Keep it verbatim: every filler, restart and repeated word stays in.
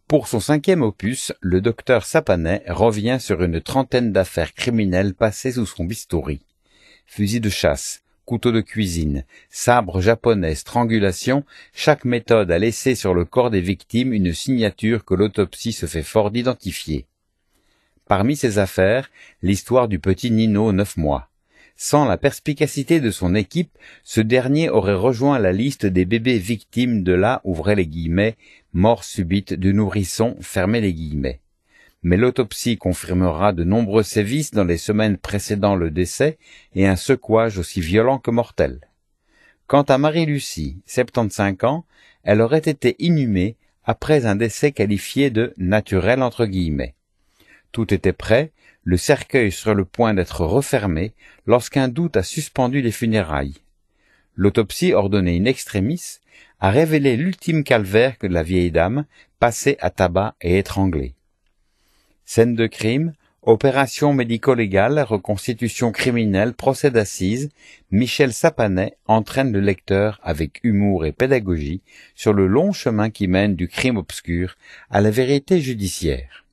Pour son cinquième opus, le docteur Sapanet revient sur une trentaine d'affaires criminelles passées sous son bistouri. Fusil de chasse, couteau de cuisine, sabre japonais, strangulation, chaque méthode a laissé sur le corps des victimes une signature que l'autopsie se fait fort d'identifier. Parmi ces affaires, l'histoire du petit Nino, neuf mois. Sans la perspicacité de son équipe, ce dernier aurait rejoint la liste des bébés victimes de la, ouvrez les guillemets, mort subite du nourrisson, fermez les guillemets. Mais l'autopsie confirmera de nombreux sévices dans les semaines précédant le décès et un secouage aussi violent que mortel. Quant à Marie-Lucie, soixante-quinze ans, elle aurait été inhumée après un décès qualifié de « naturel » entre guillemets. Tout était prêt, le cercueil sur le point d'être refermé, lorsqu'un doute a suspendu les funérailles. L'autopsie ordonnée in extremis a révélé l'ultime calvaire que la vieille dame, passée à tabac et étranglée. Scène de crime, opération médico-légale, reconstitution criminelle, procès d'assises, Michel Sapanet entraîne le lecteur avec humour et pédagogie sur le long chemin qui mène du crime obscur à la vérité judiciaire.